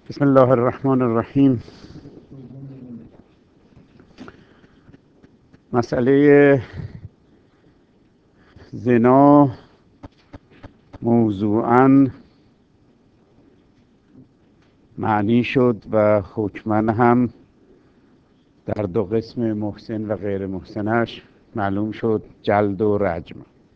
بسم الله الرحمن الرحیم. مسئله زنا موضوعاً معنی شد و حکماً هم در دو قسم محسن و غیر محسنش معلوم شد، جلد و رجم.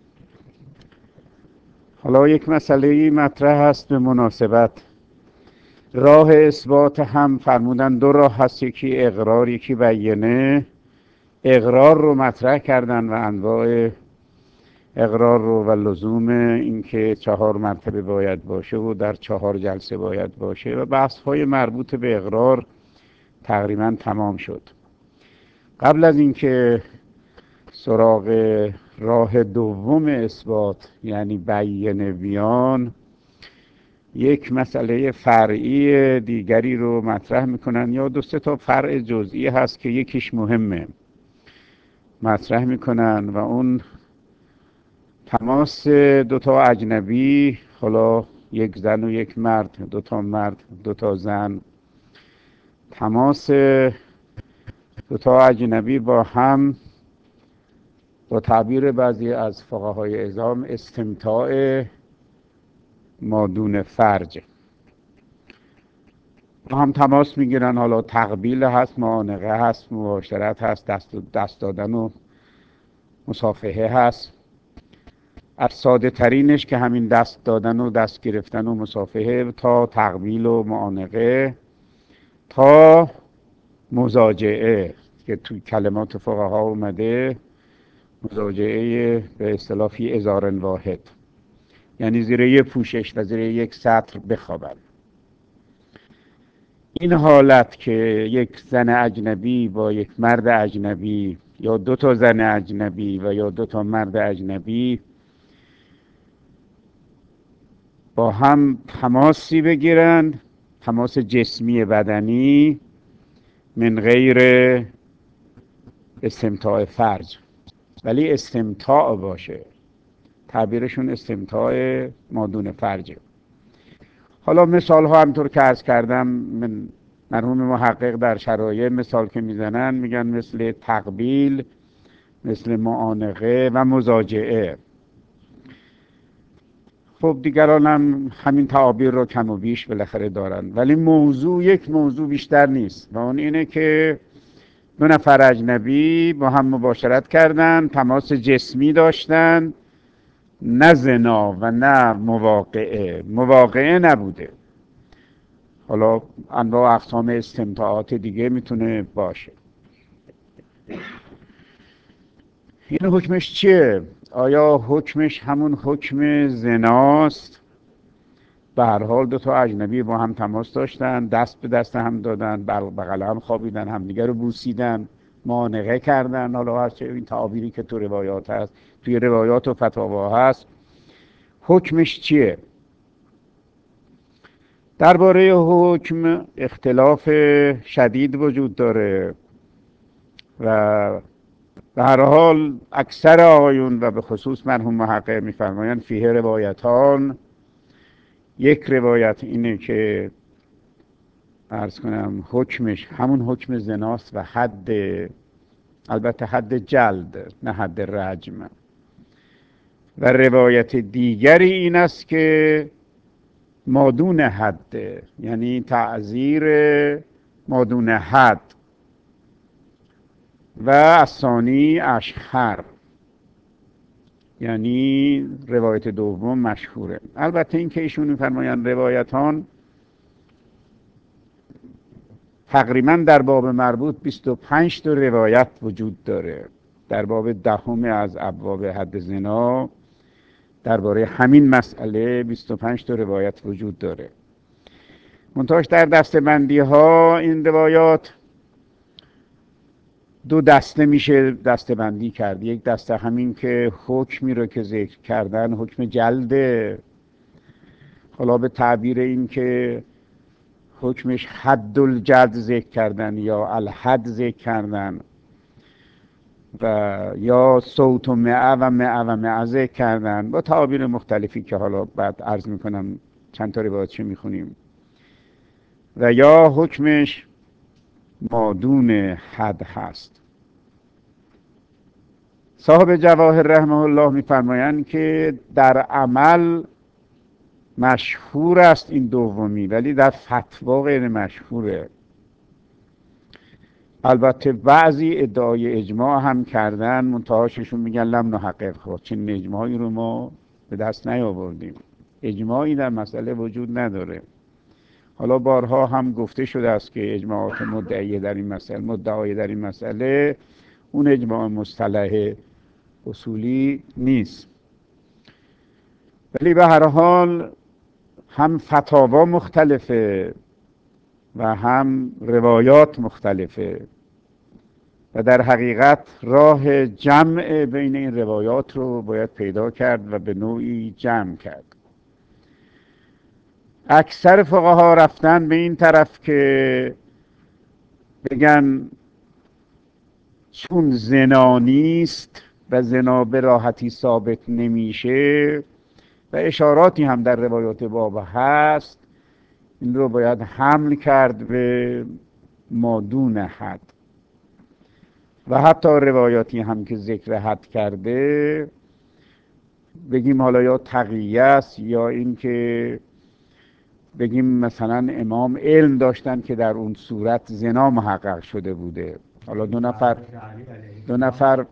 حالا یک مسئله مطرح هست به مناسبت. راه اثبات هم فرمودن دو راه هست، یکی اقرار یکی بیینه. اقرار رو مطرح کردن و انواع اقرار رو و لزوم اینکه 4 مرتبه باید باشه و در 4 جلسه باید باشه و بحث های مربوط به اقرار تقریبا تمام شد. قبل از اینکه سراغ راه دوم اثبات یعنی بیان بیان، یک مسئله فرعی دیگری رو مطرح میکنن، یا 2 تا فرع جزئی هست که یکیش مهمه مطرح میکنن و اون تماس 2 تا اجنبی، حالا یک زن و یک مرد، 2 تا مرد 2 تا زن، تماس 2 تا اجنبی با هم، با تعبیر بعضی از فقهای عظام استمتاع مادون فرج، با هم تماس میگیرن. حالا تقبیل هست، معانقه هست، مباشرت هست، دست دادن و مصافحه هست. از ساده ترینش که همین دست دادن و دست گرفتن و مصافحه، تا تقبیل و معانقه، تا مزاجعه که توی کلمات فقها اومده، مزاجعه به اصطلاح فی ازار واحد، یعنی زیر یک پوشش و زیر یک سطر بخوابن. این حالت که یک زن اجنبی با یک مرد اجنبی، یا 2 تا زن اجنبی و یا 2 تا مرد اجنبی با هم تماسی بگیرن، تماس جسمی بدنی، من غیر استمتاع فرج، ولی استمتاع باشه، تعبیرشون استمتاع مادون فرجه. حالا مثال ها همطور که عرض کردم، من مرحوم محقق در شرایع مثال که میزنن میگن مثل تقبیل، مثل معانقه و مزاجعه. خب دیگران هم همین تعابیر رو کم و بیش بالاخره دارن، ولی موضوع یک موضوع بیشتر نیست و اون اینه که 2 نفر اجنبی با هم مباشرت کردن، تماس جسمی داشتن، نه زنا و نه مواقعه. مواقعه نبوده. حالا انواع اقسام استمتاعات دیگه میتونه باشه. این حکمش چیه؟ آیا حکمش همون حکم زناست؟ به هر حال 2 تا اجنبی با هم تماس داشتن، دست به دست هم دادن، بغل هم خوابیدن، همدیگه رو بوسیدن، معانقه کردن. حالا هر چه این تعابیری که تو روایات هست، توی روایات و فتاوا هست، حکمش چیه؟ درباره حکم اختلاف شدید وجود داره و به هر حال اکثر آقایون و به خصوص مرحوم محقق میفرمایند فیه روایتان. یک روایت اینه که عرض کنم حکمش همون حکم زناست و حد، البته حد جلد نه حد رجم. و روایت دیگری این است که مادون حد، یعنی تعزیر مادون حد. و الثانی اشهر، یعنی روایت دوم مشهوره. البته این که ایشون می‌فرمایند روایتان تقریبا در باب مربوط 25 تا روایت وجود داره. در باب 10 از ابواب حد زنا درباره همین مسئله 25 تا روایت وجود داره. منتهاش در دسته‌بندی ها این روایات 2 دسته میشه دسته‌بندی کرد. یک دسته همین که حکمی رو که ذکر کردن حکم جلده، حالا به تعبیر این که حکمش حد الجلد ذکر کردن یا الحد ذکر کردن و یا صوت و مع و مع و مع ذکر کردن با تعابیر مختلفی که حالا بعد عرض میکنم چند تا روایت چه میخونیم. و یا حکمش مادون حد هست. صاحب جواهر رحمه الله میفرمایند که در عمل مشهور است این دومی، ولی در فتوا غیر مشهوره. البته بعضی ادعای اجماع هم کردن، منتهاششون میگن لم نحقق، خب چنین اجماعی رو ما به دست نیاوردیم، اجماعی در مسئله وجود نداره. حالا بارها هم گفته شده است که اجماعات مدعی در این مسئله، مدعای در این مسئله، اون اجماع مصطلح اصولی نیست. ولی به هر حال هم فتاوا مختلفه و هم روایات مختلفه و در حقیقت راه جمع بین این روایات رو باید پیدا کرد و به نوعی جمع کرد. اکثر فقها رفتن به این طرف که بگن چون زنا نیست و زنا به راحتی ثابت نمیشه و اشاراتی هم در روایات باب هست، این رو باید حمل کرد به مادون حد. و حتی روایاتی هم که ذکر حد کرده بگیم حالا یا تقیه است یا اینکه بگیم مثلا امام علم داشتن که در اون صورت زنا محقق شده بوده. حالا دو نفر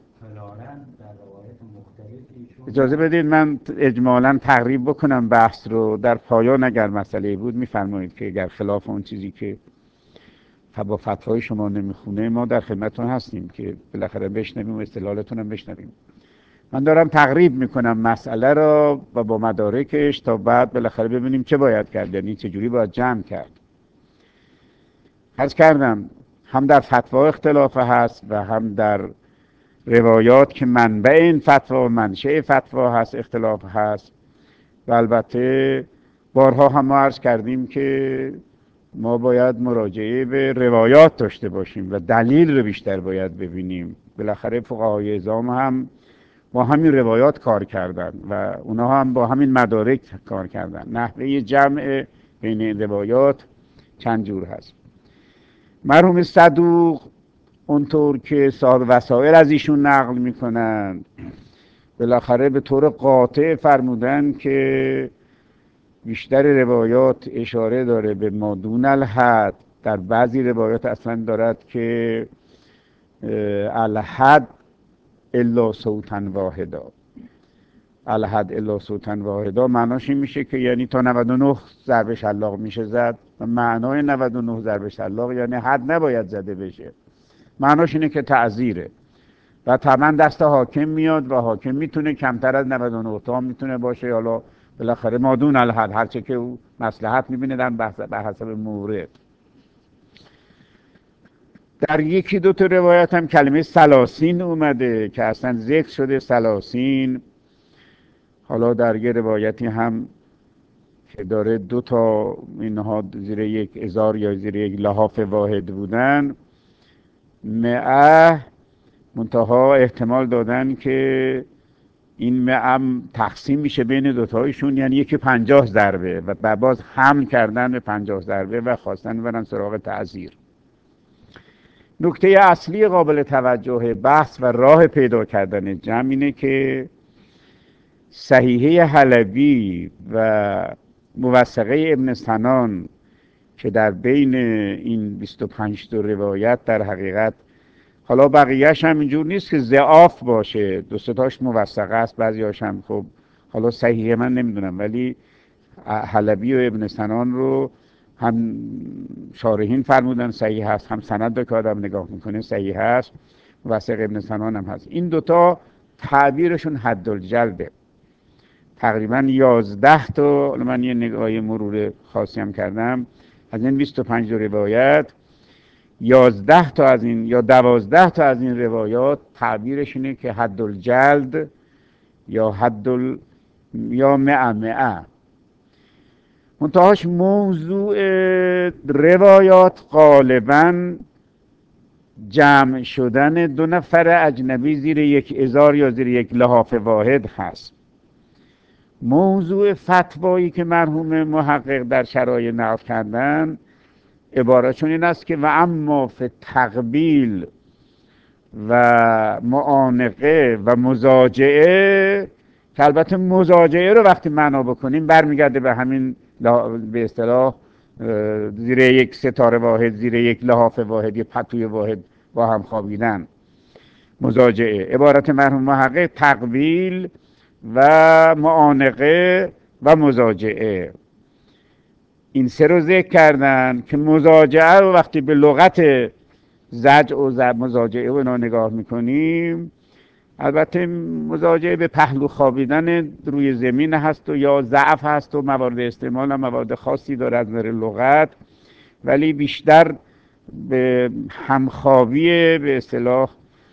اجازه بدید من اجمالاً تقریب بکنم بحث رو، در پایان اگر مسئله بود میفرمایید که اگر خلاف اون چیزی که با فتوای شما نمیخونه ما در خدمتتون هستیم که بالاخره بشنویم و استدلالتون هم بشنویم. من دارم تقریب میکنم مسئله را و با مدارکش تا بعد بالاخره ببینیم چه باید کرد، یعنی چجوری باید جمع کرد. عرض کردم هم در فتوا اختلاف هست و هم در روایات که منبع این فتوا و منشأ فتوا هست اختلاف هست. و البته بارها هم ما عرض کردیم که ما باید مراجعه به روایات داشته باشیم و دلیل رو بیشتر باید ببینیم. بالاخره فقهای عظام هم با همین روایات کار کردن و اونا هم با همین مدارک کار کردن. نحوه جمع بین این روایات چند جور هست. مرحوم صدوق اونطور که صاحب وسائل از ایشون نقل میکنند بالاخره به طور قاطع فرمودن که بیشتر روایات اشاره داره به مادون الحد. در بعضی روایات اصلا دارد که الحد الا صوتا واحدا. الحد الا صوتا واحدا معناش این میشه که یعنی تا 99 ضرب شلاق میشه زد و معنای 99 ضرب شلاق یعنی حد نباید زده بشه. معناش اینه که تعزیره و طبعا دست حاکم میاد و حاکم میتونه کمتر از 99 تا میتونه باشه، حالا بالاخره مادون الحد هرچه که او مصلحت میبینه در حسب مورد. در یکی دو تا روایت هم کلمه سلاسین اومده که اصلا ذکر شده سلاسین. حالا در یه روایتی هم که داره دو تا اینها زیر یک ازار یا زیر یک لحاف واحد بودن، مئه منتها احتمال دادن که این مئه تقسیم میشه بین دوتایشون، یعنی یکی 50 ضربه و باز حمل کردن به 50 ضربه و خواستن برن سراغ تعزیر. نکته اصلی قابل توجه بحث و راه پیدا کردن جمع اینه که صحیحه حلبی و موثقه ابن سنان که در بین این 25 تا روایت در حقیقت، حالا بقیهش هم اینجور نیست که ضعاف باشه، دو سه تاش موثقه است، بعضی‌هاش هم خب حالا صحیحه من نمیدونم، ولی حلبی و ابن سنان رو هم شارحین فرمودن صحیح هست، هم سند رو که آدم نگاه میکنه صحیح هست، موثق ابن سنان هم هست. این دوتا تعبیرشون حدالجلبه. تقریبا 11 تا، من یه نگاه مرور خاصی هم کردم از این 25 روایت، 11 تا از این یا 12 تا از این روایات تعبیرش اینه که حدالجلد یا یا مئه. منتهاش موضوع روایات غالباً جمع شدن دو نفر اجنبی زیر یک ازار یا زیر یک لحاف واحد هست. موضوع فتوایی که مرحوم محقق در شرایع نقل کردن عبارتشون این است که و اما فی تقبیل و معانقه و مزاجعه، که البته مزاجعه رو وقتی معنا بکنیم برمیگرده به همین به اصطلاح زیر یک ستاره واحد، زیر یک لحاف واحد، یک پتوی واحد با هم خوابیدن. مزاجعه عبارت مرحوم محقق تقبیل و معانقه و مزاجعه، این سه رو ذکر کردن که مزاجعه رو وقتی به لغت زجع و مزاجعه و اینا نگاه میکنیم، البته مزاجعه به پهلو خوابیدن روی زمین هست و یا ضعف هست و موارد استعمال هم موارد خاصی داره از نظر لغت، ولی بیشتر به همخوابی به اصطلاح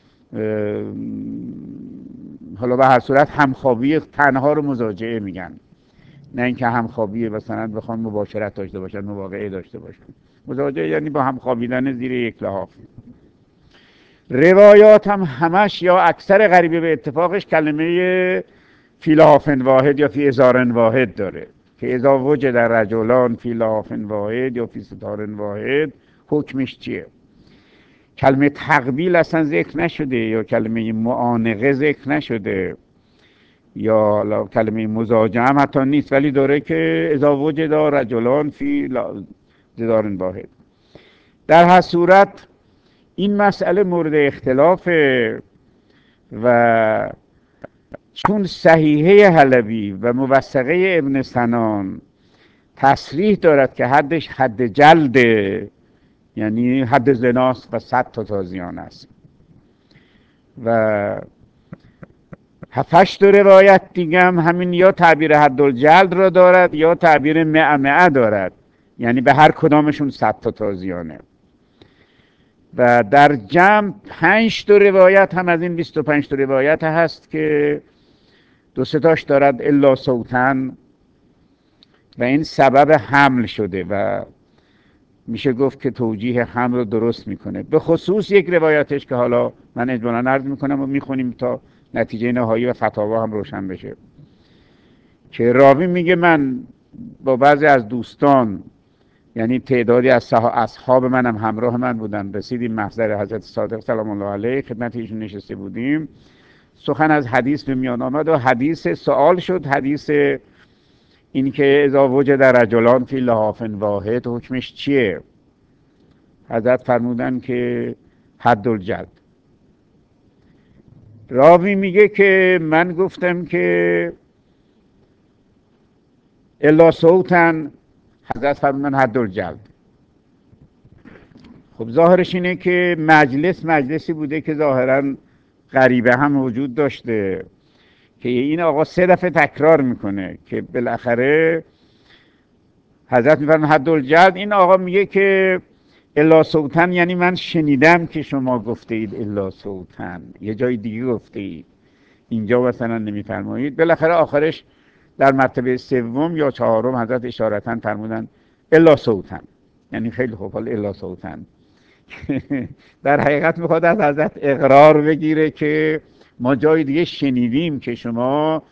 حالا به هر صورت همخوابی تنها رو مزاجعه میگن، نه اینکه همخوابی مثلا بخوان مباشرت داشته باشن، مواقعه داشته باشن. مزاجعه یعنی با هم خوابیدن زیر یک لحاف. روایات هم همش یا اکثر غریبه به اتفاقش کلمه فی لحاف واحد یا فی ازار واحد داره که اذا وجد رجلان فی لحاف واحد یا فی ستار واحد حکمش چیه. کلمه تقبیل اصلا ذکر نشده یا کلمه معانقه ذکر نشده یا کلمه مزاجعه هم حتی نیست، ولی داره که اذا وجد رجلان فی جدار واحد. در هر صورت این مسئله مورد اختلافه و چون صحیحه حلبی و موثقه ابن سنان تصریح دارد که حدش حد جلده، یعنی حد زناست و 100 تا تازیان است، و هفتش تا روایت دیگه هم همین یا تعبیر حدالجلد را دارد یا تعبیر معمعه دارد، یعنی به هر کدامشون 100 تا تازیانه. و در جمع 5 تا روایت هم از این 25 تا روایت هست که دو سه تاش دارد الا صوتن و این سبب حمل شده و میشه گفت که توجیه حمل رو درست میکنه. به خصوص یک روایتش که حالا من اجمالاً عرض میکنم و میخونیم تا نتیجه نهایی و فتاوا هم روشن بشه، که راوی میگه من با بعضی از دوستان، یعنی تعدادی از اصحاب منم همراه من بودن، رسیدیم محضر حضرت صادق سلام الله علیه، خدمت ایشون نشسته بودیم، سخن از حدیث به میان آمد و حدیث سوال شد، حدیث این که اذا وجد رجلان فی لحاف واحد حکمش چیه. حضرت فرمودن که حدالجلد. راوی میگه که من گفتم که الا صوتن، حضرت فرمودن حدالجلد. خب ظاهرش اینه که مجلسی بوده که ظاهرا غریبه هم وجود داشته که این آقا 3 دفعه تکرار میکنه که بالاخره حضرت میفرمایند حدالجلد. این آقا میگه که الا صوتن یعنی من شنیدم که شما گفته اید الا صوتن، یه جای دیگه گفته اید، اینجا مثلا نمیفرمایید. بالاخره آخرش در مرتبه 3 یا 4 حضرت اشارتاً فرمودن الا صوتن، یعنی خیلی خوب، حال الا صوتن در حقیقت میخواد از حضرت اقرار بگیره که ما جای دیگه شنیدیم که شما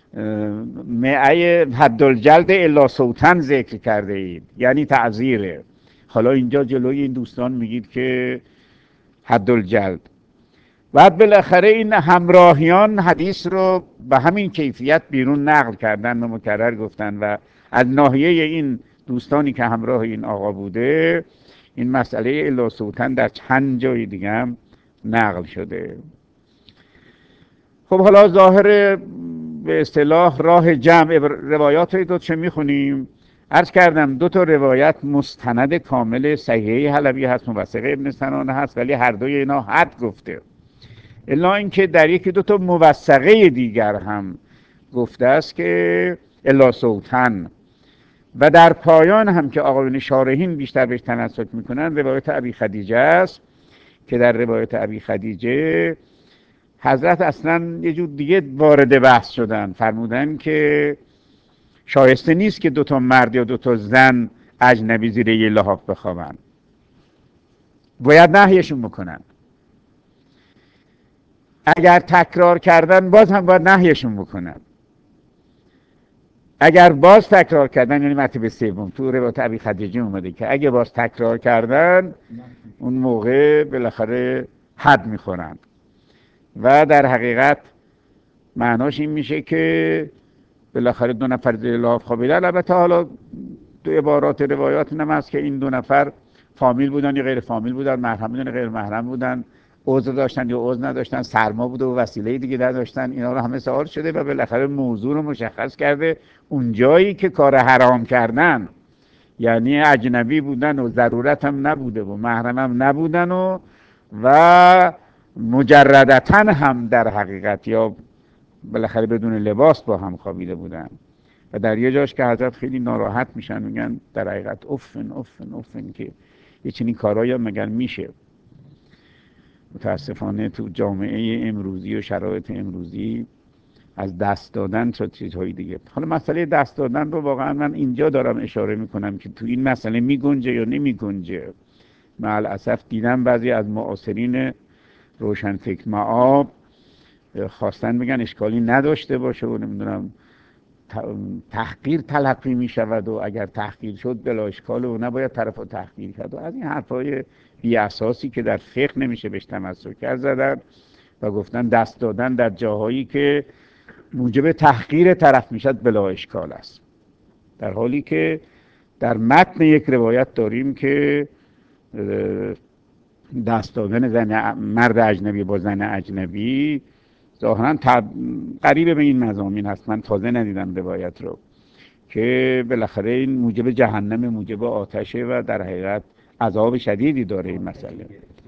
معه حدالجلد الا صوتن ذکر کرده اید، یعنی تعذیره. حالا اینجا جلوی این دوستان میگید که حدالجلد. بعد بالاخره این همراهیان حدیث رو به همین کیفیت بیرون نقل کردن و مکرر گفتن و از ناحیه این دوستانی که همراه این آقا بوده این مسئله الا صوتن در چند جای دیگه هم نقل شده. خب حالا ظاهر به اصطلاح راه جمع روایات رو چه میخونیم؟ عرض کردم 2 تا روایت مستند کامل صحیحه حلبی هست، موثقه ابن سنان هست، ولی هر دوی اینا حد گفته، الا اینکه در 1-2 تا موثقه دیگر هم گفته است که الا صوتن. و در پایان هم که آقایون شارحین بیشتر بهش تمسک میکنن روایت ابی خدیجه است که در روایت ابی خدیجه حضرت اصلا یه جور دیگه وارد بحث شدن، فرمودن که شایسته نیست که 2 تا مرد یا 2 تا زن اجنبی زیر یه لحاف بخوابن، باید نهیشون بکنن، اگر تکرار کردن باز هم باید نهیشون بکنن، اگر باز تکرار کردن، یعنی مرتبه سوم تو روایت ابی خدیجه اومده که اگه باز تکرار کردن اون موقع بالاخره حد میخورن و در حقیقت معناش این میشه که بالاخره 2 نفر زیر لاف خوابیدن. البته حالا تو عبارات روایات هم هست که این 2 نفر فامیل بودن یا غیر فامیل بودن، محرم بودن یا غیر محرم بودن، عذر داشتن یا عذر نداشتن، سرما بوده و وسیله دیگه نداشتن، اینا رو همه سوال شده و بالاخره موضوع رو مشخص کرده. اون جایی که کار حرام کردن، یعنی اجنبی بودن و ضرورت هم نبوده و محرم هم نبودن و مجردتا هم در حقیقت یا بالاخره بدون لباس با هم خوابیده بودن و در یه جاش که حضرت خیلی ناراحت میشن، میگن در حقیقت افن که یه چنین کارایی هم مگر میشه. متاسفانه تو جامعه امروزی و شرایط امروزی از دست دادن شد چیزهای دیگه. حالا مسئله دست دادن رو واقعا من اینجا دارم اشاره میکنم که تو این مسئله میگنجه یا نمیگنجه. مع الاسف دیدم بعضی از معاصرین روشنفکر مآب خواستن بگن اشکالی نداشته باشه و نمیدونم تحقیر تلقی می شود و اگر تحقیر شد بلا اشکال و نباید طرف رو تحقیر کرد و از این حرفای بی اساسی که در فقه نمیشه بهش تمسک کرد زدن و گفتن دست دادن در جاهایی که موجب تحقیر طرف میشد بلا اشکال است، در حالی که در متن یک روایت داریم که دست دادن مرد اجنبی با زن اجنبی ظاهرا قریب به این مضامین هست. من تازه ندیدم روایت رو که بالاخره این موجب جهنم، موجب آتشه و در حقیقت عذاب شدیدی داره این مسئله.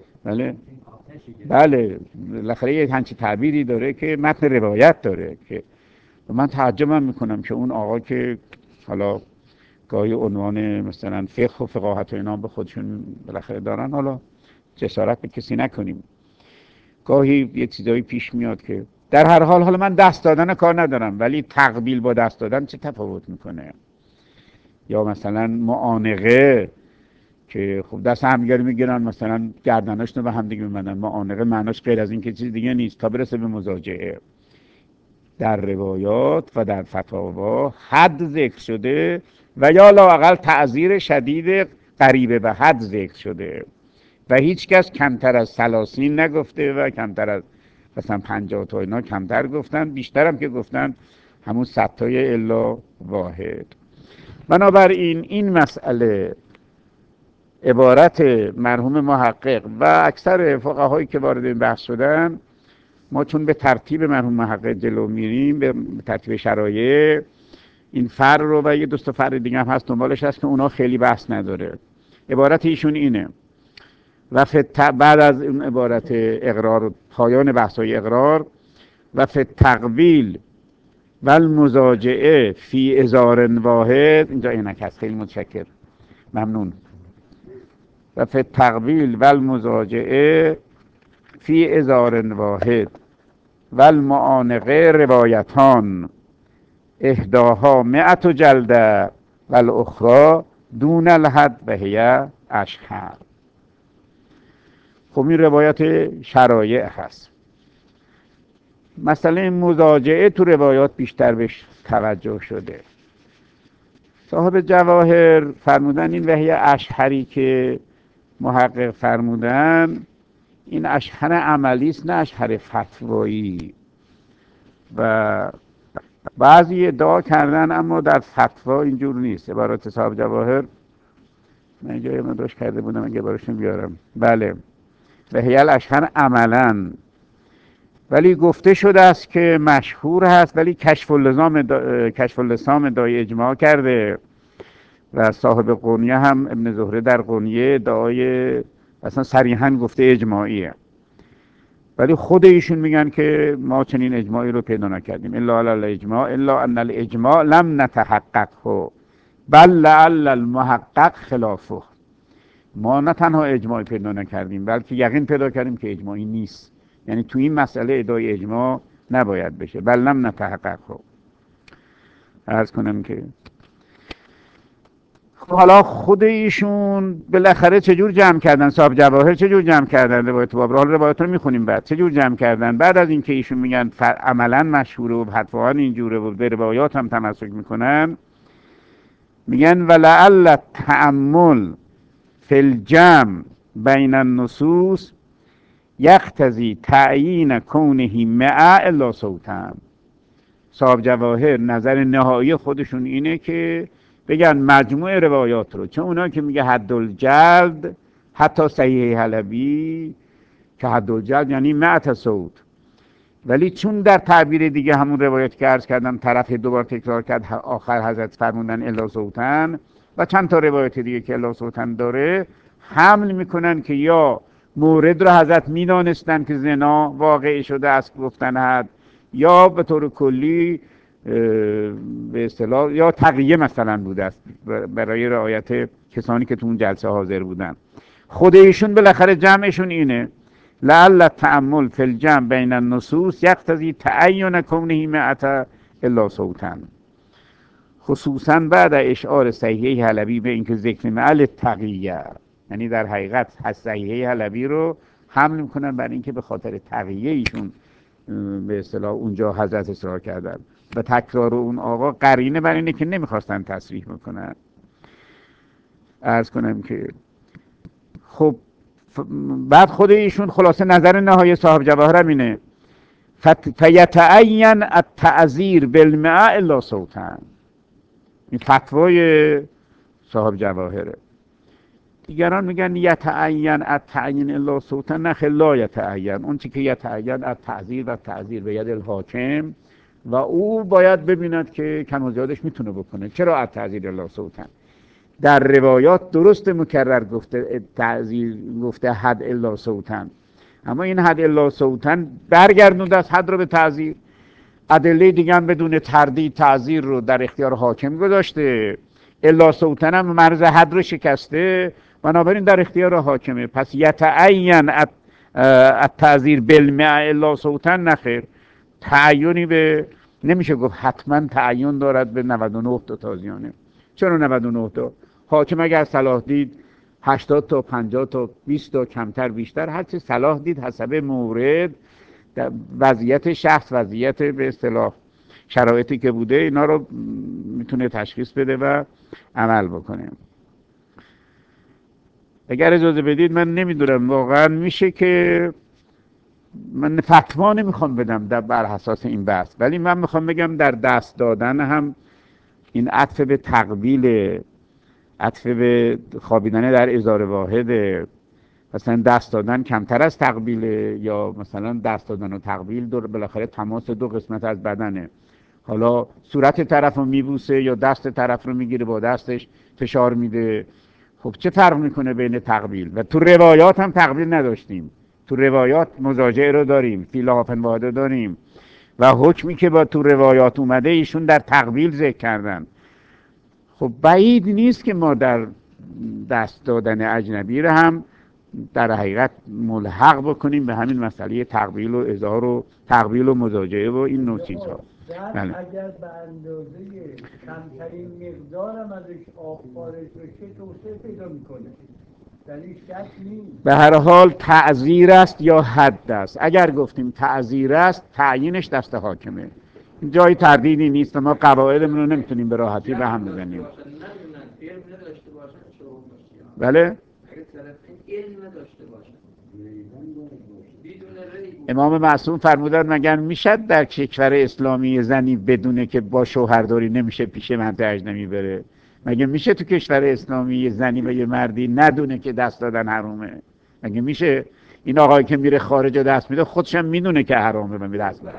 بله بالاخره یه همچین تعبیری داره که متن روایت داره که من تعجبم میکنم که اون آقا که حالا گاهی عنوان مثلا فقه و فقاهت و اینا به خودشون بالاخره دارن، حالا جسارت به کسی نکنیم، گاهی یه چیزایی پیش میاد که در هر حال حالا من دست دادن کار ندارم، ولی تقبیل با دست دادن چه تفاوت میکنه؟ یا مثلا معانقه که خب دست همدیگه رو میگیرن مثلا گردناشونو به هم دیگه میبندن، معانقه معناش غیر از این که چیز دیگه نیست تا برسه به مزاجعه. در روایات و در فتاوا حد ذکر شده و یا لااقل تعزیر شدید قریب به حد ذکر شده و هیچ کس کمتر از 30 نگفته و کمتر از مثلا 50 تا اینا کمتر گفتن، بیشتر هم که گفتن همون 100 تای الا واحد. بنابراین این مسئله عبارت مرحوم محقق و اکثر فقهایی که وارد این بحث شدن، ما چون به ترتیب مرحوم محقق جلو میریم، به ترتیب شرایع، این فر رو و یه دوست فر دیگه هم هست دنبالش هست که اونا خیلی بحث نداره. عبارت ایشون اینه و بعد از اون عبارت اقرار، پایان بحث‌های اقرار، و فی التقویل و المزاجعه فی ازار واحد، اینجا اینک هست، خیلی متشکر، ممنون. و فی التقویل و المزاجعه فی ازار واحد و المعانقه روایتان احداها 100 جلده و الاخرى دون الحد و هی اشهر. خب این روایت شرایع هست. مسئله مزاجعه تو روایات بیشتر بهش توجه شده. صاحب جواهر فرمودن این وحی اشهری که محقق فرمودن این اشهر عملی است، نه اشهر فتوایی. و بعضی ادعا کردن اما در فتوا اینجور نیست. عبارات صاحب جواهر من اینجا مدرش کرده بودم، اگه براشون بیارم. بله، وحی الاشهر عملاً، ولی گفته شده است که مشهور هست، ولی کشف اللسام ادعای اجماع کرده و صاحب قونیه هم ابن زهره در قونیه ادعای اصلا صریحاً گفته اجماعیه، ولی خود ایشون میگن که ما چنین اجماعی رو پیدا نکردیم. الا علی الاجماع الا ان الاجماع لم نتحققه بل لعل المحقق خلافه. ما نه تنها اجماعی پیدا نکردیم بلکه یقین پیدا کردیم که اجماعی نیست، یعنی تو این مسئله ادعای اجماع نباید بشه. بل لم نتحققه. عرض کنم که حالا خود ایشون بالاخره چجور جمع کردن، صاحب جواهر چجور جمع کردن روایت باب، حالا روایت رو میخونیم بعد چجور جمع کردن. بعد از اینکه ایشون میگن عملا مشهوره و فتواها اینجوره و به روایات هم تمسک میکنن، میگن ولعل التأمل فی الجمع بین النصوص یقتضی تعیین کونه مع الا صوتا. صاحب جواهر نظر نهایی خودشون اینه که بگن مجموع روایات رو، چون اونا که میگه حدالجلد حتی صحیح حلبی که حدالجلد یعنی مع صوت، ولی چون در تعبیر دیگه همون روایت که عرض کردم طرف دوبار تکرار کرد آخر حضرت فرمودن الا صوتن و چند تا روایت دیگه که الا صوتن داره، حمل میکنن که یا مورد رو حضرت میدانستن که زنا واقع شده است گفتن حد، یا به طور کلی به اصطلاح یا تقیه مثلا بوده است برای رعایت کسانی که تو اون جلسه حاضر بودن. خود ایشون بالاخره جمعشون اینه لعل التأمل فی الجمع بین النصوص یقتضی تعین کونه مع الا صوتا، خصوصا بعد اشعار صحیحه حلبی به اینکه ذکر معل تقیه، یعنی در حقیقت صحیحه حلبی رو حمل میکنن بر اینکه به خاطر تقیه ایشون به اصطلاح اونجا حضرت اصرار کردن و تکرار اون آقا قرینه بر اینه که نمیخواستن تصریح بکنن. عرض کنم که خب بعد خود ایشون خلاصه نظر نهایی صاحب جواهر هم اینه فیتعین التعذیر بالمع الا صوتا، این فتوای صاحب جواهره. دیگران میگن یتعین التعیین الا صوتا، نه لا یتعین، اون چی که یتعین التعذیر و تعذیر به ید الحاکم و او باید ببیند که کم و زیادش میتونه بکنه. چرا التعذیر الا صوتا؟ در روایات درست مکرر گفته تعذیر، گفته حد الا صوتا، اما این حد الا صوتا برگردونده از حد رو به تعذیر. ادله دیگه هم بدون تردید تعذیر رو در اختیار حاکم گذاشته، الا صوتا هم مرز حد رو شکسته، بنابراین در اختیار حاکمه. پس یتعین التعذیر بالمع الا صوتا نخیر، تعینی به نمیشه گفت حتما تعین دارد به 99 تا تازیانه. چرا 99 تا؟ حاکم اگر صلاح دید 80 تا 50 تا 20 تا کمتر بیشتر هر چه صلاح دید حسب مورد وضعیت شخص، وضعیت به اصطلاح شرایطی که بوده اینا رو میتونه تشخیص بده و عمل بکنه. اگر اجازه بدید من نمیدونم واقعا میشه که من فتوا نمیخوام بدم بر اساس این بحث، ولی من میخوام بگم در دست دادن هم این عطف به تقبیل، عطف به خوابیدن در ازار واحد، مثلا دست دادن کمتر از تقبیله، یا مثلا دست دادن و تقبیل بالاخره تماس دو قسمت از بدنه. حالا صورت طرف رو میبوسه یا دست طرف رو میگیره با دستش فشار میده، خب چه فرق میکنه بین تقبیل و تو روایات هم تقبیل نداشتیم. تو روایات مزاجعه رو داریم، فی لحافن واحده داریم و حکمی که با تو روایات اومده ایشون در تقبیل ذکر کردن. خب بعید نیست که ما در دست دادن اجنبی رو هم در حقیقت ملحق بکنیم به همین مسئله تقبیل و اظهار و تقبیل و مزاجعه و این نوع چیزها. بله. اگر به اندازه کمترین مقدار هم ازش آب خارج بشه توسعه پیدا میکنه، در این شک نیست. به هر حال تعذیر است یا حد است. اگر گفتیم تعذیر است تعیینش دست حاکمه، جای تردیدی نیست و ما قواعدمون رو نمیتونیم به راحتی به هم بزنیم. بله؟ امام معصوم فرمودن مگر میشد در کشور اسلامی زنی بدونه که با شوهرداری نمیشه پیش مرد اجنبی بره؟ مگه میشه تو کشور اسلامی زنی و یه مردی ندونه که دست دادن حرامه؟ مگه میشه؟ این آقایی که میره خارج دست میده خودش هم میدونه که حرامه و میره دست میده.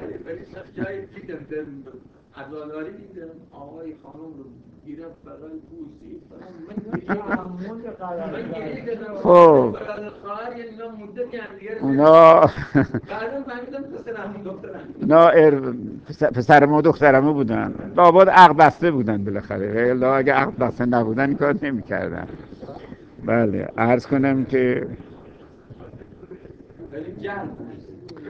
عزاداری دیدم آقای خانم رو گیره بغل بوسی خب اونا پسر ما دخترمو بودن، لابد عقد بسته بودن بالاخره، الا اگه عقد بسته نبودن این کار نمی کردن. بله عرض کنم که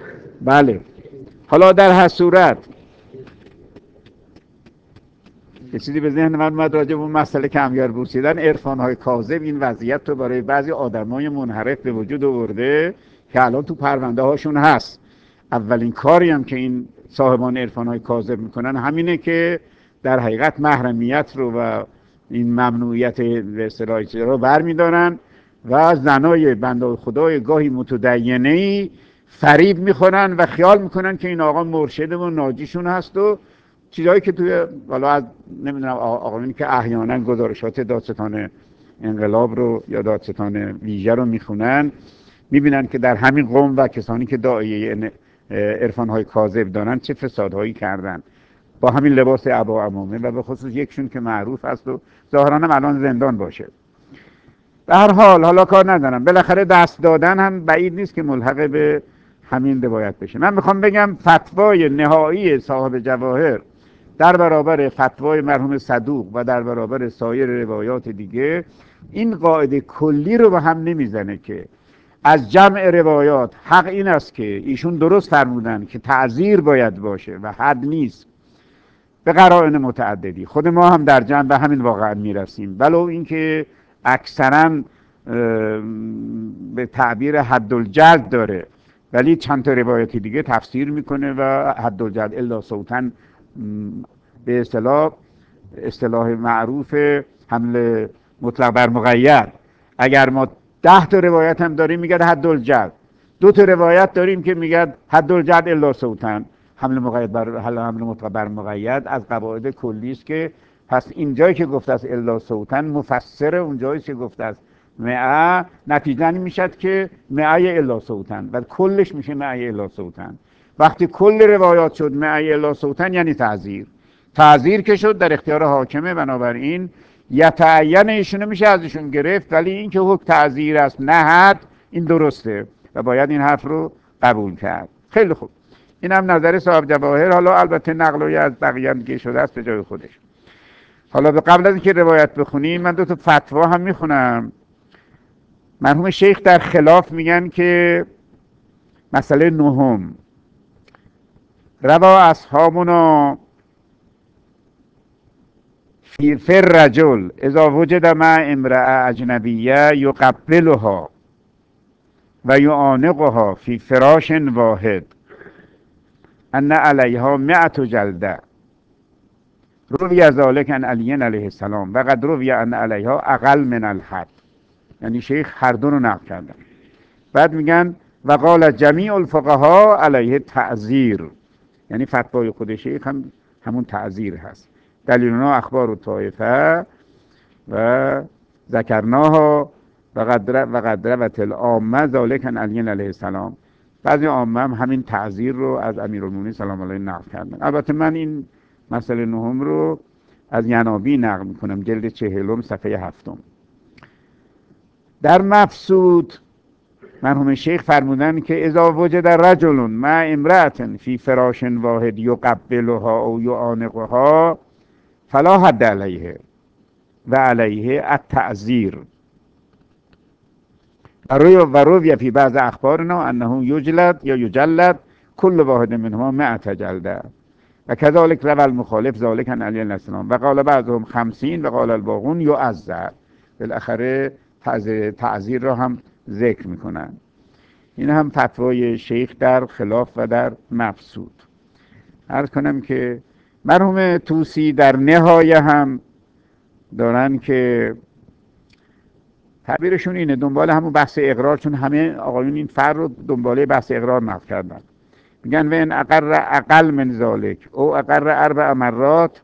بله. حالا در هر صورت یه چیزی به ذهن من اومد راجع به اون مسئله کمیار بوسیدن. عرفان‌های کاذب این وضعیت رو برای بعضی آدمای منحرف به وجود آورده که الان تو پرونده هاشون هست. اولین کاری هم که این صاحبان عرفان‌های کاذب میکنن همینه که در حقیقت محرمیت رو و این ممنوعیت به اصطلاح رو برمی‌دارن و زنای بنده خدای گاهی متدینه‌ای فریب میخورن و خیال میکنن که این آقا مرشد و ناجیشون هست و چیزایی که توی حالا از نمیدونم آقایونی که احیانا گزارشات دادستان انقلاب رو یا دادستان ویژه رو میخونن میبینن که در همین قوم و کسانی که داعیه عرفان‌های کاذب دارن چه فسادهایی کردن با همین لباس عبا عمامه و به خصوص یکشون که معروف است و ظاهرا هم الان زندان باشه. به هر حال حالا کار ندارم، بالاخره دست دادن هم بعید نیست که ملحق به همین روایت بشه. من میخوام بگم فتوای نهایی صاحب جواهر در برابر فتوای مرحوم صدوق و در برابر سایر روایات دیگه این قاعده کلی رو به هم نمیزنه که از جمع روایات حق این است که ایشون درست فرمودن که تعزیر باید باشه و حد نیست به قرائن متعددی. خود ما هم در جمع به همین واقعا میرسیم، ولو اینکه اکثرا به تعبیر حدالجلد داره ولی چند تا روایتی دیگه تفسیر میکنه و حدالجلد الا صوتن به اصطلاح معروف حمل مطلق بر مقید. اگر ما 10 تا روایت هم داریم میگه حدالجلد، 2 تا روایت داریم که میگه حدالجلد الا صوتن، حمل مطلق بر مقید از قواعد کلی است که پس اینجایی که گفته است الا صوتن مفسر اونجایی که گفته است مئه، نتیجه میشد که مئه الا صوتن و کلش میشه مئه الا صوتن. وقتی کل روایات شد مئه الا صوتن یعنی تعزیر که شد در اختیار حاکمه، بنابراین یتعین ایشونو میشه ازشون گرفت، ولی این که حکم تعزیر است نه حد، این درسته و باید این حرف رو قبول کرد. خیلی خوب، این هم نظر صاحب جواهر. حالا البته نقلوی از بقیه هم دیگه شده است به جای خودش. حالا به قبل از اینکه روایت بخونیم من 2 تا فتوا هم میخونم. مرحوم شیخ در خلاف میگن که مسئله نهم، روا اصحابنا فی الرجل اذا وجد مع امرأة اجنبیه یقبلها و یعانقها فی فراش واحد ان علیها 100 جلده روی ذلك عن علی علیه السلام و قد روی ان علیها اقل من الحد. یعنی شیخ هر دو رو نقل کردن. بعد میگن و قال جمیع الفقها علیه تعزیر، یعنی فتوای خود شیخ هم همون تعزیر هست. دلیلنا اخبار الطائفه و ذکرناها و قد روت العامه ذلك عن علی علیه السلام. بعضی عامه هم همین تعزیر رو از امیرالمومنین سلام علیه نقل کردن. البته من این مسئله نهم رو از ینابی نقل میکنم، جلد 40 صفحه 7. در مبسوط مرحوم شیخ فرمودن که اذا وجد رجل مع امرأة فی فراش واحد یقبلها او یعانقها فلا حد علیه و علیه التعزیر و روی فی بعض اخبارنا انه یجلد یا یجلد کل واحد منهما 100 جلده و كذلك روى المخالف ذلك عن علی علیه السلام و قال بعضهم 50 و قال الباقون یعزر. بالاخره تعزیر را هم ذکر میکنن. این هم فتوای شیخ در خلاف و در مبسوط. عرض کنم که مرحوم طوسی در نهایه هم دارن که تعبیرشون اینه، دنبال همون بحث اقرار، چون همه آقایون این فرد رو دنباله بحث اقرار نقل کردن. میگن و ان اقر اقل من ذالک او اقر 4 مرات،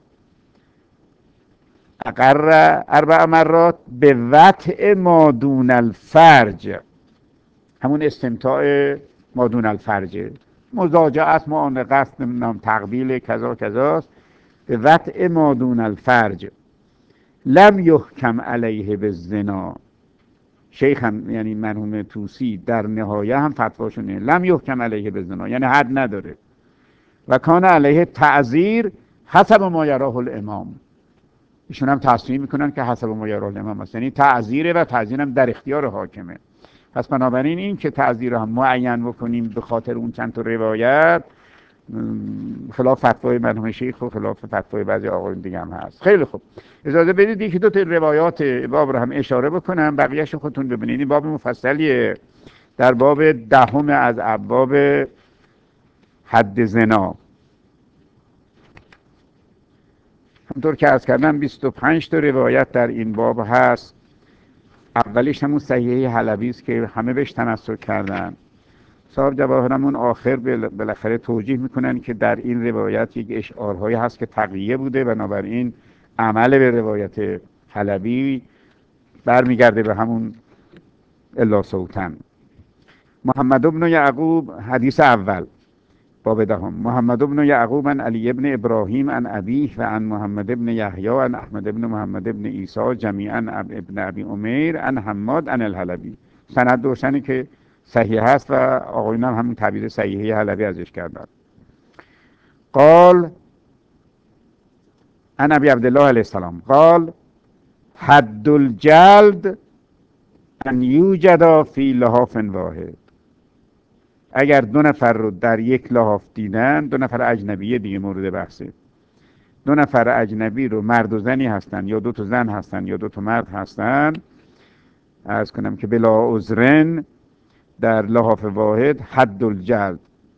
اقر 4 مرات به وطء ما دون الفرج، همون استمتاع ما دون الفرج، مزاجعه است، معانقه است، نمیدونم تقبیل کذا کذاست، به وطء ما دون الفرج لم یحکم علیه بالزنا. شیخ هم یعنی مرحوم طوسی در نهایه هم فتواشونه لم یحکم علیه بالزنا، یعنی حد نداره. و کان علیه تعزیر حسب ما یراه الامام. ایشون هم تصمیم میکنن که حسب ما یراه الامام است، یعنی تعزیره و تعزیر هم در اختیار حاکمه. پس بنابراین این که تعزیر رو هم معین بکنیم به خاطر اون چند تا روایت خلاف فتوای مرحوم شیخ و خلاف فتوای بعضی آقایون دیگه هم هست. خیلی خوب، اجازه بدید یکی دو تا روایات باب رو هم اشاره بکنم، بقیه‌اش خودتون ببینید. این باب مفصلیه، در باب 10 از ابواب حد زنا. همونطور که عرض کردم 25 تا روایت در این باب هست. اولیش همون صحیحه حلبی است که همه بهش تمسک کردن. صاحب جواهرمون آخر بالاخره توجیه میکنن که در این روایت یک اشعارهایی هست که تقیه بوده، بنابراین عمل به روایت حلبی برمیگرده به همون الا صوتن. محمد بن یعقوب، حدیث اول باب 10. محمد بن یعقوب عن علی بن ابراهیم عن ابیه و عن محمد بن یحیی عن احمد بن محمد بن عیسی جمیعا ابن ابی امیر عن حماد عن الحلبی. سند روشنی که صحیح هست و آقایون هم همون تعبیر صحیحه حلبی ازش کردن. قال عن ابی عبدالله علیه السلام قال حد الجلد ان یوجد فی لحاف واحد. اگر 2 نفر رو در یک لحاف دیدن، 2 نفر اجنبی دیگه مورد بحثه، 2 نفر اجنبی رو مرد و زنی هستن یا 2 تا زن هستن یا 2 تا مرد هستن، عرض کنم که بلا عذرن در لحاف واحد حد الجلد.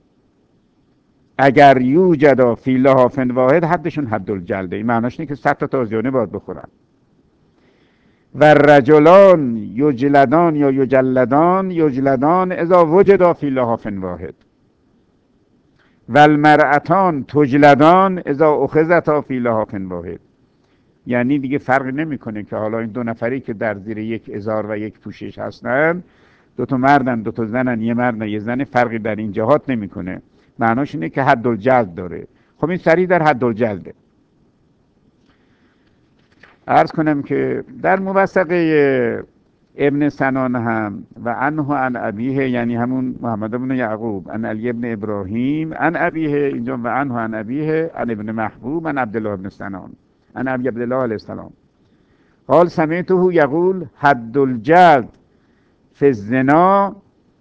اگر یوجد فی لحاف واحد حدشون حد الجلده. این معناش اینه که 100 تا تازیانه باید بخورن. و رجلان یجلدان یا یجلدان اذا وجد فی لحاف واحد و المرأتان تجلدان اذا اخذتا فی لحاف واحد. یعنی دیگه فرقی نمیکنه که حالا این 2 نفری که در زیر یک ازار و یک پوشش هستن، 2 تا مردن 2 تا زنن، یه مرد یه زن، فرقی در این جهات نمیکنه. معناش اینه که حد الجلد داره. خب این سریع در حد الجلده. عرض کنم که در موثقه ابن سنان هم و عنه عن ابیه، یعنی همون محمد بن یعقوب عن علی بن ابراهیم عن ابیه، اینجا و عنه عن ابیه عن ابن محبوب عن عبدالله بن سنان عن ابی عبدالله علیه السلام قال سمعته یقول حد الجلد فی الزنا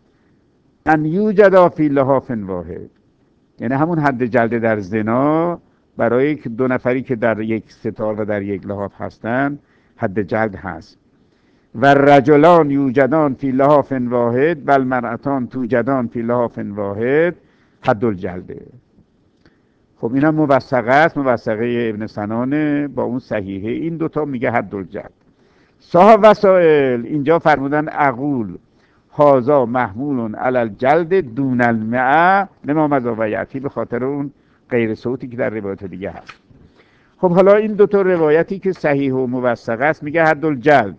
ان یوجد فی لحاف واحد. یعنی همون حد جلد در زنا برای 2 نفری که در یک ستار و در یک لحاف هستن حد جلد هست. و رجلان یوجدان فی لحاف واحد و المرأتان توجدان فی لحاف واحد حد الجلده. خب اینم موثقه است، موثقه ابن سنانه با اون صحیحه. این 2 تا میگه حد الجلد. صاحب وسائل اینجا فرمودن اقول هازا محمول علی الجلد دون المئه لما مضی و یأتی، به خاطر اون غیر صوتی که در روایت دیگه هست. خب حالا این 2 تا روایتی که صحیح و موثقه است میگه حد الجلد.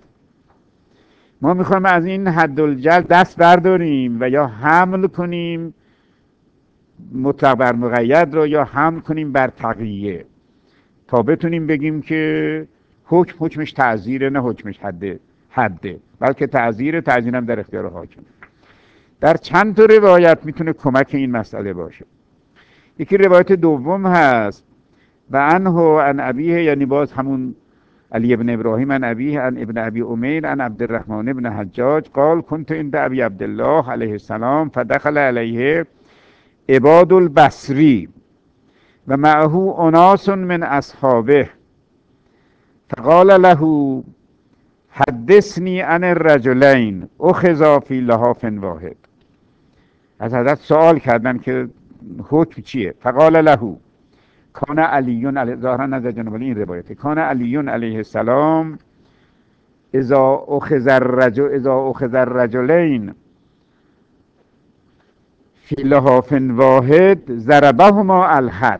ما میخوایم از این حد الجلد دست برداریم و یا حمل کنیم مطلق بر مقید رو یا حمل کنیم بر تقیه، تا بتونیم بگیم که حکمش تعزیره، نه حکمش حده، بلکه تعزیرم در اختیار حاکم. در چند تا روایت میتونه کمک این مسئله باشه. یکی روایت دوم هست و عنه عن ابیه، یعنی باز همون علی ابن ابراهیم عن ابیه عن ابن ابی امیر عن عبدالرحمن ابن حجاج قال كنت عند ابی عبدالله علیه السلام فدخل علیه عباد البصری و معه اناس من اصحابه فقال له حدثنی عن الرجلین اخذا فی لحاف واحد. از حضرت سوال کردن که حکم چیه. فقال له کان علیون علیه، ظاهرا نظر جناب علی این روایته، کان علیون علیه السلام اذا اخذ الرجلین فی لحاف واحد ضربهما الحد.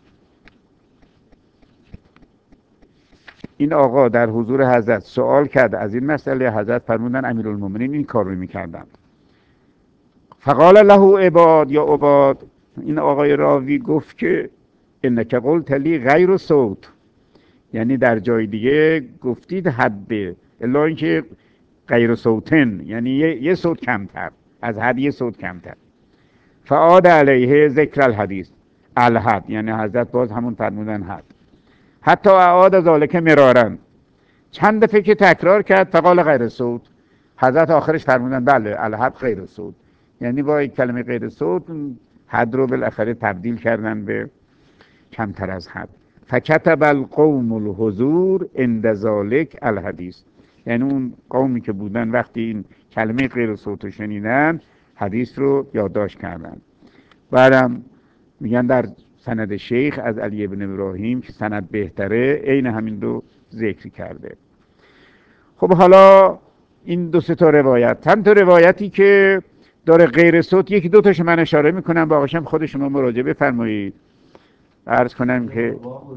این آقا در حضور حضرت سوال کرد از این مسئله، حضرت فرمودن امیرالمومنین این کار رو میکردن. فقال له عباد یا عباد، این آقای راوی گفت که انک قلت لی غیر صوت، یعنی در جای دیگه گفتید حده، الا اینکه غیر صوتن، یعنی یه صوت کمتر از حد، یه صوت کمتر. فعاد علیه ذکر الحدیث الحد، یعنی حضرت باز همون فرمودن حد. حتی اعاد ذالک مرارن، چند دفعه که تکرار کرد فقال غیر صوت، حضرت آخرش فرمودن بله الحد غیر صوت، یعنی با کلمه غیر صوت حد رو بالاخره تبدیل کردن به کمتر از حد. فکتب القوم الحضور عند ذلک الحدیث، یعنی اون قومی که بودن وقتی این کلمه غیر صوت رو شنیدن حدیث رو یادداشت کردن. بعدم میگن در سند شیخ از علی ابن ابراهیم که سند بهتره عین همین رو ذکر کرده. خب حالا این دو سه تا روایت، چند تا روایتی که داره غیر صوت، یکی دو تاشو من اشاره میکنم، باقیشم خود شما مراجعه بفرمایید. عرض کنم که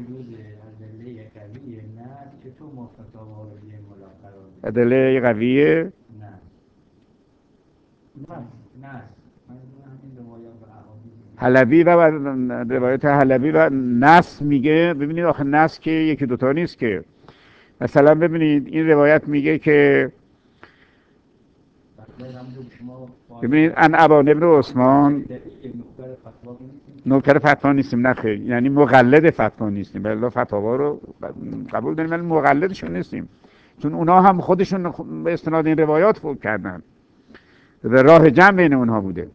ادله قویه حلبی و روایت حلبی و نص میگه. ببینید آخه نص که یکی دوتا نیست که. مثلا ببینید این روایت میگه که ببینید ان ابان ابن عثمان، نوکر فتوا نیستیم نخیر، یعنی مقلد فتوا نیستیم، بله فتاوا رو قبول داریم ولی مقلدشون نیستیم، چون اونا هم خودشون به استناد این روایات فوق کردن و راه جمع بین اونها بوده.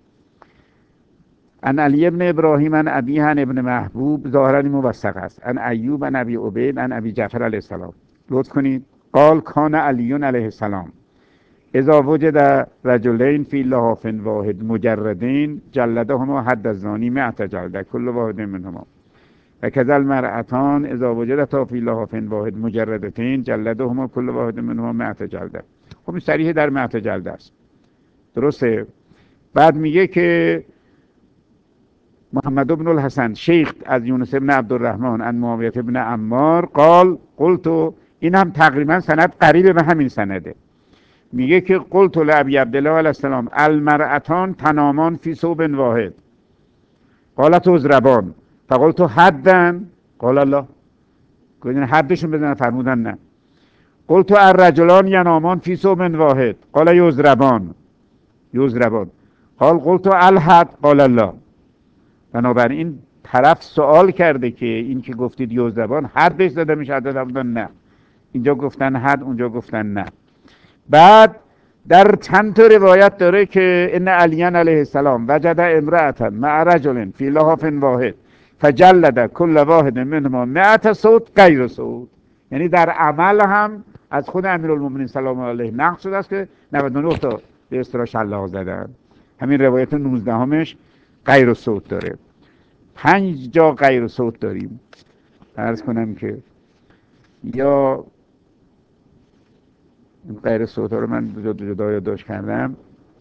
ان علی ابن ابراهیم ان ابی عن ابن محبوب ظاهرا موثق است، ان ایوب ان ابی عبید ان ابی جعفر علیه السلام. لطف کنید. قال کان علی علیه السلام اذا وجد رجلین فی لحاف واحد مجردین جلدهما حد الزانی 100 جلده كل واحد منهما و كذا المرأتان اذا وجدتا فی لحاف واحد مجردتین جلدهما كل واحد منهما 100 جلده. خب این صریح در 100 جلده است، درسته؟ بعد میگه که محمد بن الحسن شیخ از یونس بن عبدالرحمن عن معاویه بن عمار قال قلت، این هم تقریبا سند قریب به همین سنده. میگه که قلت لابی عبدالله علیه السلام المرأتان تنامان فی ثوب واحد قالت اضربان فقلت حدن قال الله، گفتن حدشون بزنن، فرمودن نه. قلت الرجلان ینامان فی ثوب واحد قال یضربان قال قلت الحد قال الله. بنابراین طرف سوال کرده که این که گفتید یضربان حدش زده میشه؟ حد نه، اینجا گفتن حد، اونجا گفتن نه. بعد در چند تا روایت داره که ان علی علیه السلام وجد امرأة مع رجل فی لحاف واحد فجلد كل واحد منهما 100 صوت غیر صوت، یعنی در عمل هم از خود امیرالمومنین سلام الله علیه نقل شده است که 99 تا به اصطلاح شلاق زدن. همین روایت 19 همش غیر صوت داره. 5 جا غیر صوت داریم. عرض کنم که یا غیر صوت ها رو من جدا یادداشت کردم.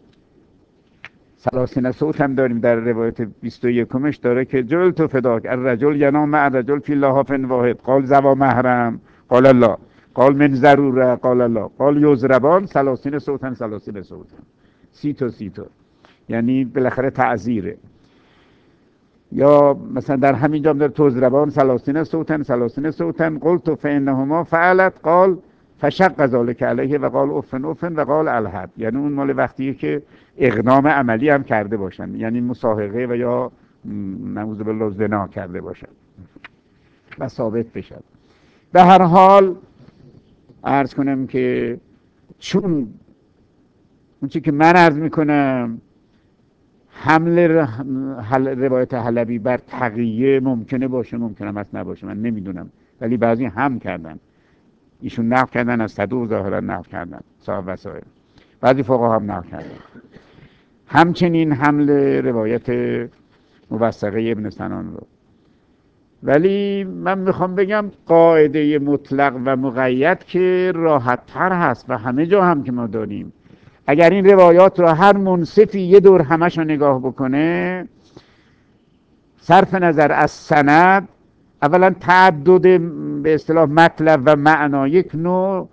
سلاسین صوت هم داریم در روایت 21 داره که جلت فداک الرجل ینام مع الرجل فی لحاف واحد قال ذو محرم قال الله قال من ضروره قال الله قال یضربان سلاسین صوتن 30 تا، یعنی بالاخره تعذیره. یا مثلا در همین جا داره تضربان سلاسین صوتن قلت فانهما فعلت قال فشق ذلك علیه و قال افن و قال الحد، یعنی اون مال وقتیه که اقدام عملی هم کرده باشن، یعنی مساهقه و یا نعوذ بالله زنا کرده باشن و ثابت بشن. به هر حال عرض کنم که چون اون چی که من عرض میکنم حمل روایت حلبی بر تقیه ممکنه باشه، ممکنه هم نباشه، من نمیدونم، ولی بعضی هم کردن، ایشون نقل کردن از صدوق، ظاهرا نقل کردن صاحب وسائل، بعضی فقها هم نقل کردن. همچنین حمل روایت موثقه ابن سنان رو. ولی من میخوام بگم قاعده مطلق و مقید که راحت تر هست و همه جا هم که ما داریم، اگر این روایات رو هر منصفی یه دور همش رو نگاه بکنه، صرف نظر از سند، اولا تعدد به اصطلاح مطلب و معنا یک نوع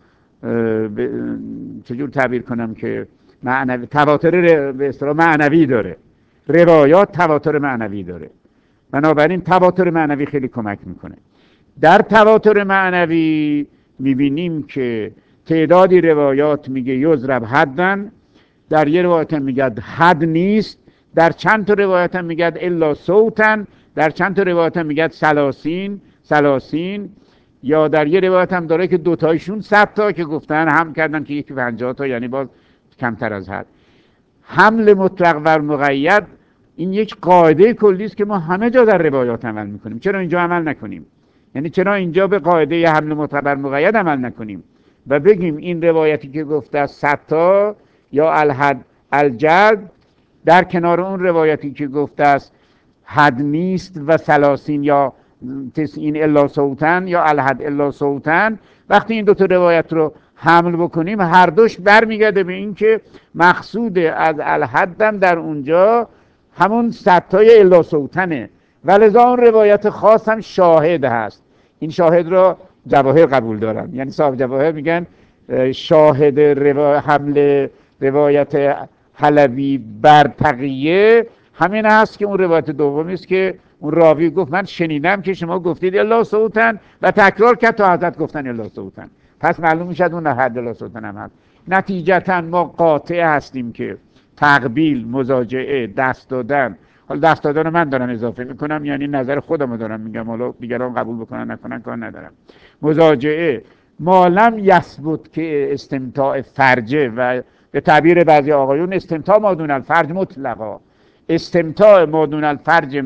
چجور تعبیر کنم که معنوی، تواتر به اصطلاح معنوی داره، روایات تواتر معنوی داره. بنابراین تواتر معنوی خیلی کمک میکنه. در تواتر معنوی میبینیم که تعدادی روایات میگه یضرب حدن، در یه روایت هم میگه حد نیست، در چند تا روایت هم میگه الا صوتن، در چند تا روایت هم میگه سلاسین، یا در یه روایت هم داره که دوتایشون 100 تا که گفتن هم کردن که یکی 50 تا، یعنی باز کمتر از حد. حمل مطلق و مقید این یک قاعده کلی است که ما همه جا در روایات عمل میکنیم. چرا اینجا عمل نکنیم؟ یعنی چرا اینجا به قاعده حمل معتبر مقید عمل نکنیم و بگیم این روایتی که گفته است 100 تا یا الحد الجد در کنار اون روایتی که گفته است حد نیست و 30 یا 90 الا صوتن یا الحد الا صوتن، وقتی این دوتا روایت رو حمل بکنیم هر دوش برمیگرده به این که مقصود از الحدم در اونجا همون 100 تای الا صوتنه و لذا اون روایت خاص هم شاهد هست. این شاهد رو جواهر قبول دارن، یعنی صاحب جواهر میگن شاهد حمل روایت حلبی بر تقیه همین هست که اون روایت دومی است که اون راوی گفت من شنیدم که شما گفتید الا صوتن و تکرار کرد تا حضرت گفتن الا صوتن، پس معلوم میشد اون حد الا صوتن هم هست. نتیجتا ما قاطع هستیم که تقبیل، مزاجعه، دست دادن، حالا دست دادن رو من دارم اضافه میکنم، یعنی نظر خودم رو دارم میگم، حالا دیگران قبول بکنن نکنن کار ندارم. مزاجعه مالم یثبت که استمتاع فرجه و به تعبیر بعضی آقایون استمتاع مادون الفرج مطلقا، استمتاع مادون الفرج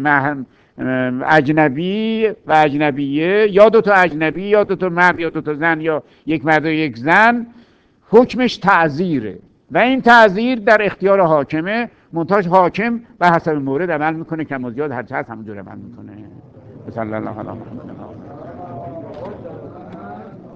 اجنبی و اجنبیه، یا دو تا اجنبی یا دو تا مرد یا دو تا زن یا یک مرد و یک زن، حکمش تعزیره و این تعزیر در اختیار حاکمه، منتاج حاکم به حسب مورد عمل میکنه، کم و زیاد هر چه هست همونجور عمل میکنه. صلی الله علیه و